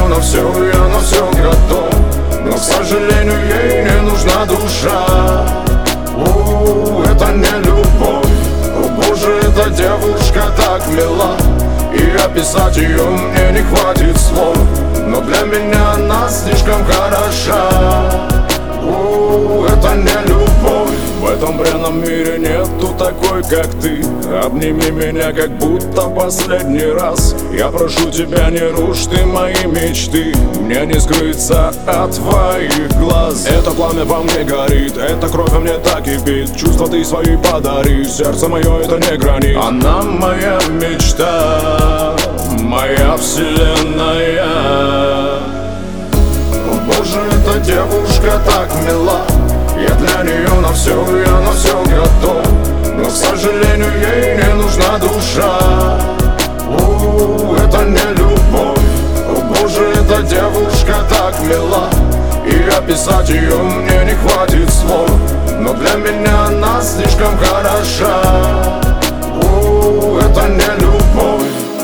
на все готов. Но, к сожалению, ей не нужна душа. Это не любовь. О боже, эта девушка так мила, и описать ее мне не хватит слов. Но для меня она слишком хороша. Это не любовь. В этом бренном мире нету такой, как ты. Обними меня, как будто последний раз. Я прошу тебя, не рушь ты мои мечты. Мне не скрыться от твоих глаз. Это пламя во мне горит, эта кровь во мне так кипит. Чувства ты свои подари, сердце мое это не гранит. Она моя мечта, моя вселенная. О боже, эта девушка так мила, я для нее на все готов. Но, к сожалению, ей не нужна душа. Это не любовь. О боже, эта девушка так мила, и описать ее мне не хватит слов. Но для меня она слишком хороша. Это не любовь.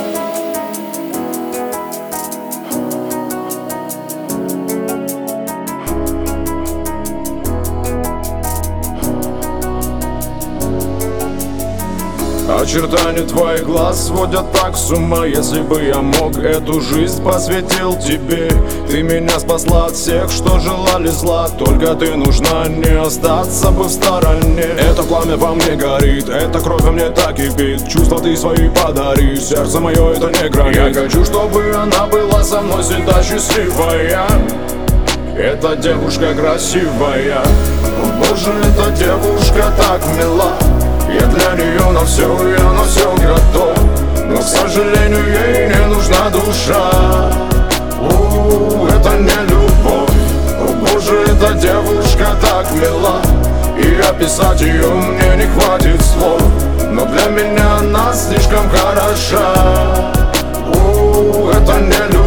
Очертания твоих глаз сводят так с ума. Если бы я мог, эту жизнь посвятил тебе. Ты меня спасла от всех, что желали зла. Только ты нужна, не остаться бы в стороне. Это пламя во мне горит, эта кровь во мне так кипит. Чувства ты свои подари, сердце мое это не гранит. Я хочу, чтобы она была со мной всегда счастливая. Эта девушка красивая. О боже, эта девушка так мила, я для нее на все готов. Но, к сожалению, ей не нужна душа. Это не любовь. О боже, эта девушка так мила, и описать ее мне не хватит слов. Но для меня она слишком хороша. Это не любовь.